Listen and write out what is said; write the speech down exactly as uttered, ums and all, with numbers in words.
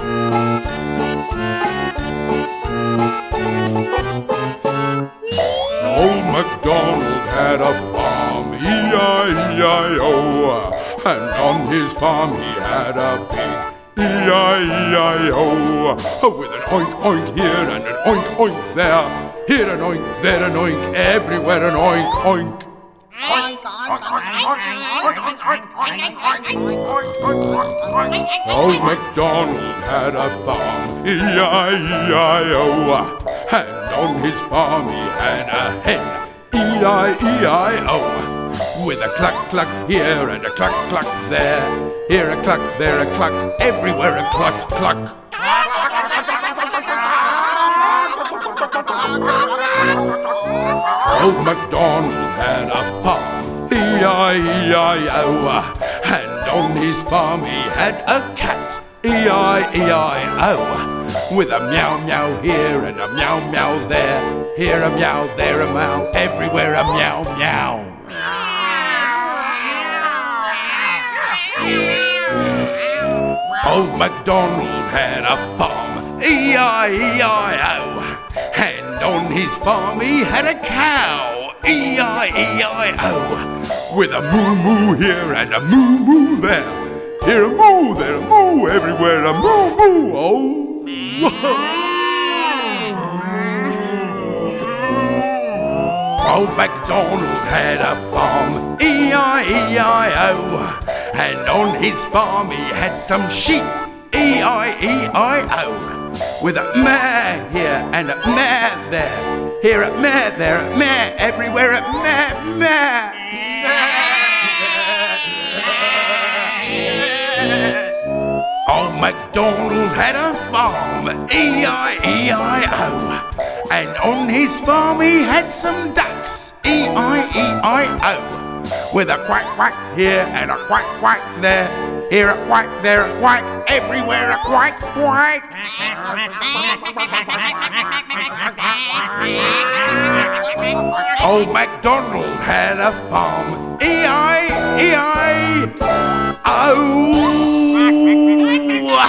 Old MacDonald had a farm, E I E I O, and on his farm he had a pig, E I E I O, with an oink oink here and an oink oink there, here an oink, there an oink, everywhere an oink oink. Old MacDonald had a farm, E I E I O, and on his farm he had a hen, E I E I O, with a cluck cluck here and a cluck cluck there, here a cluck, there a cluck, everywhere a cluck cluck. Old MacDonald had a farm, E I E I O, and on his farm he had a cat, E I E I O, with a meow meow here and a meow meow there, here a meow, there a meow, everywhere a meow meow. Old MacDonald had a farm, E I E I O, and on his farm he had a cow, E I E I O, with a moo moo here and a moo moo there, here a moo, there a moo, everywhere a moo moo. Oh. Old MacDonald had a farm, E I E I O, and on his farm he had some sheep, E I E I O, with a meh here and a meh there, here a meh, there a meh, everywhere a meh, meh. Old MacDonald had a farm, E I E I O, and on his farm he had some ducks, E I E I O, with a quack quack here and a quack quack there, here a quack, there a quack, everywhere a quack quack. Old MacDonald had a farm, E I E I O.